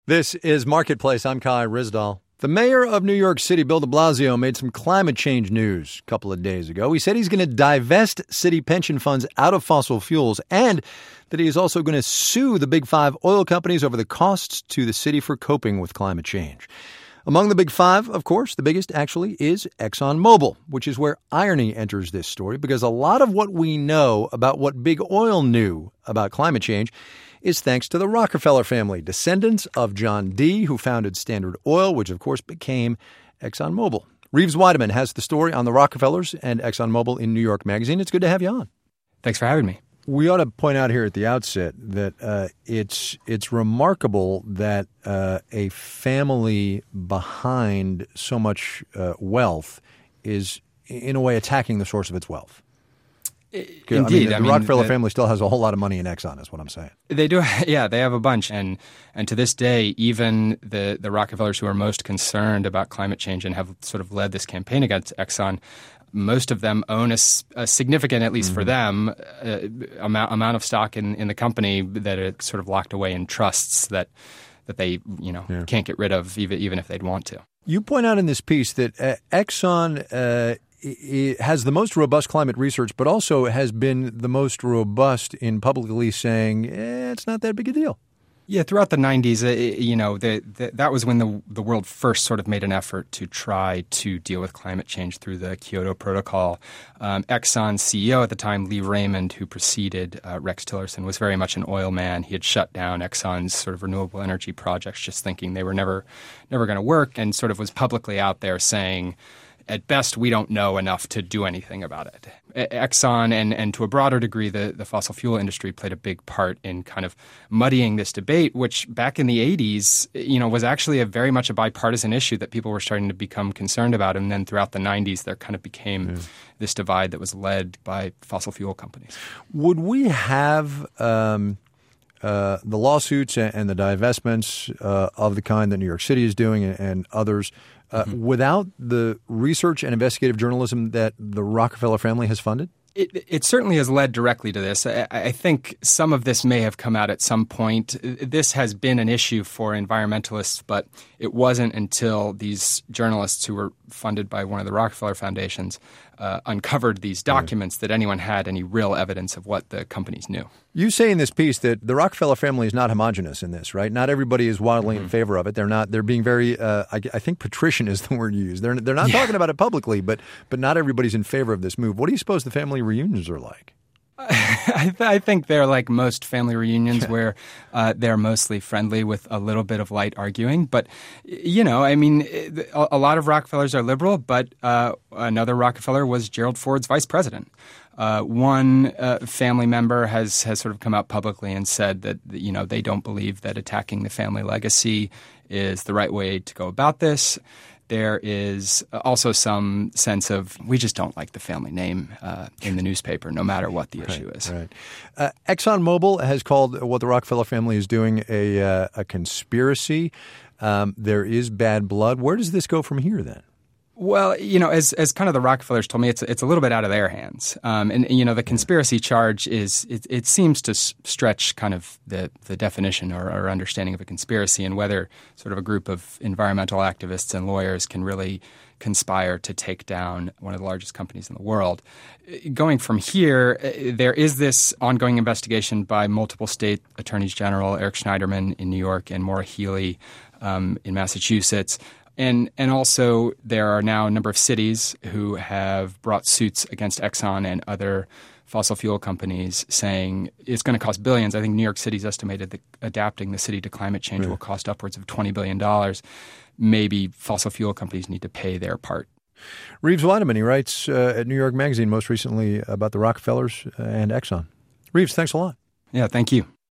This is Marketplace. I'm Kai Ryssdal. The mayor of New York City, Bill de Blasio, made some climate change news a couple of days ago. He said he's going to divest city pension funds out of fossil fuels and that he is also going to sue the big five oil companies over the costs to the city for coping with climate change. Among the big five, of course, the biggest actually is ExxonMobil, which is where irony enters this story, because a lot of what we know about what big oil knew about climate change is thanks to the Rockefeller family, descendants of John D., who founded Standard Oil, which of course became ExxonMobil. Reeves Weideman has the story on the Rockefellers and ExxonMobil in New York Magazine. It's good to have you on. Thanks for having me. We ought to point out here at the outset that it's remarkable that a family behind so much wealth is, in a way, attacking the source of its wealth. Indeed. The Rockefeller family still has a whole lot of money in Exxon, is what I'm saying. They do. Yeah, they have a bunch. And to this day, even the Rockefellers who are most concerned about climate change and have sort of led this campaign against Exxon, most of them own a significant, at least for them, amount of stock in the company that are sort of locked away in trusts that they can't get rid of even if they'd want to. You point out in this piece that Exxon it has the most robust climate research, but also has been the most robust in publicly saying it's not that big a deal. Yeah, throughout the 90s, that was when the world first sort of made an effort to try to deal with climate change through the Kyoto Protocol. Exxon's CEO at the time, Lee Raymond, who preceded Rex Tillerson, was very much an oil man. He had shut down Exxon's sort of renewable energy projects, just thinking they were never going to work, and sort of was publicly out there saying, at best, we don't know enough to do anything about it. Exxon and to a broader degree, the fossil fuel industry played a big part in kind of muddying this debate, which back in the 80s, was actually very much a bipartisan issue that people were starting to become concerned about. And then throughout the 90s, there kind of became this divide that was led by fossil fuel companies. Would we have the lawsuits and the divestments of the kind that New York City is doing and others without the research and investigative journalism that the Rockefeller family has funded? It certainly has led directly to this. I think some of this may have come out at some point. This has been an issue for environmentalists, but it wasn't until these journalists who were funded by one of the Rockefeller foundations uncovered these documents that anyone had any real evidence of what the companies knew. You say in this piece that the Rockefeller family is not homogenous in this, right? Not everybody is wildly in favor of it. They're being very, I think patrician is the word you use. They're not talking about it publicly, but not everybody's in favor of this move. What do you suppose the family reunions are like? I think they're like most family reunions where they're mostly friendly with a little bit of light arguing. But, a lot of Rockefellers are liberal, but another Rockefeller was Gerald Ford's vice president. One family member has sort of come out publicly and said that, they don't believe that attacking the family legacy is the right way to go about this. There is also some sense of we just don't like the family name in the newspaper, no matter what the issue is. Right. ExxonMobil has called what the Rockefeller family is doing a conspiracy. There is bad blood. Where does this go from here then? Well, as kind of the Rockefellers told me, it's a little bit out of their hands. The conspiracy charge is it seems to stretch kind of the definition or understanding of a conspiracy and whether sort of a group of environmental activists and lawyers can really conspire to take down one of the largest companies in the world. Going from here, there is this ongoing investigation by multiple state attorneys general, Eric Schneiderman in New York and Maura Healey in Massachusetts. And also there are now a number of cities who have brought suits against Exxon and other fossil fuel companies saying it's going to cost billions. I think New York City's estimated that adapting the city to climate change will cost upwards of $20 billion. Maybe fossil fuel companies need to pay their part. Reeves Weideman, he writes at New York Magazine most recently about the Rockefellers and Exxon. Reeves, thanks a lot. Yeah, thank you.